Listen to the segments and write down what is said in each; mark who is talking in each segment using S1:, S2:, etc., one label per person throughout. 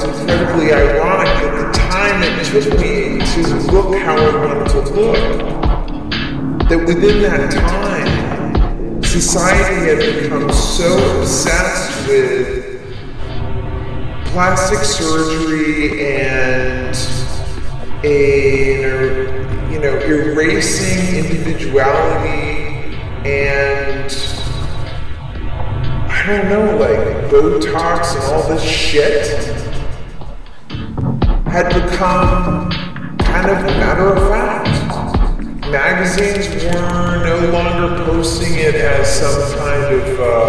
S1: incredibly ironic that the time it took me to look how I wanted to look, that within that time, society had become so obsessed with plastic surgery and erasing individuality and I don't know, like Botox and all this shit had become kind of a matter of fact. Magazines were no longer posting it as some kind of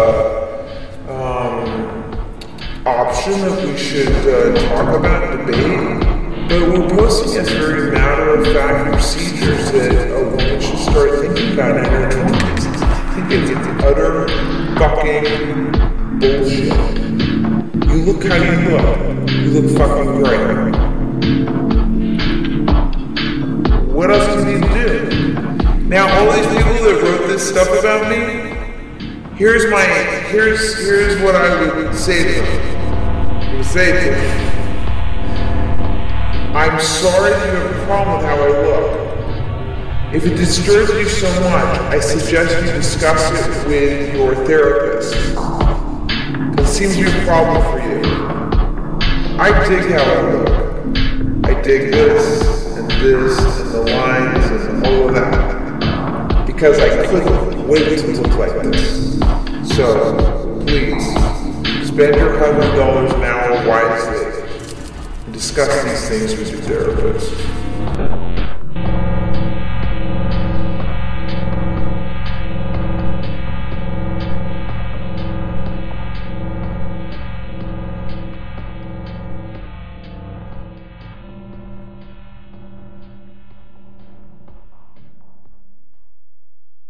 S1: option that we should talk about and debate, but we're posting as very matter-of-fact procedures that a woman should start thinking about in her 20s. I think it's utter fucking bullshit. You look how you look. You look fucking great. What else do you need to do? Now, all these people that wrote this stuff about me, here's what I would say to them. I'm sorry you have a problem with how I look. If it disturbs you so much, I suggest you discuss it with your therapist. It seems to be a problem for you. I dig how I look. I dig this and the lines and all of that. Because I couldn't wait to look like this. So, please, spend your $100 an hour wisely and discuss these things with your therapist.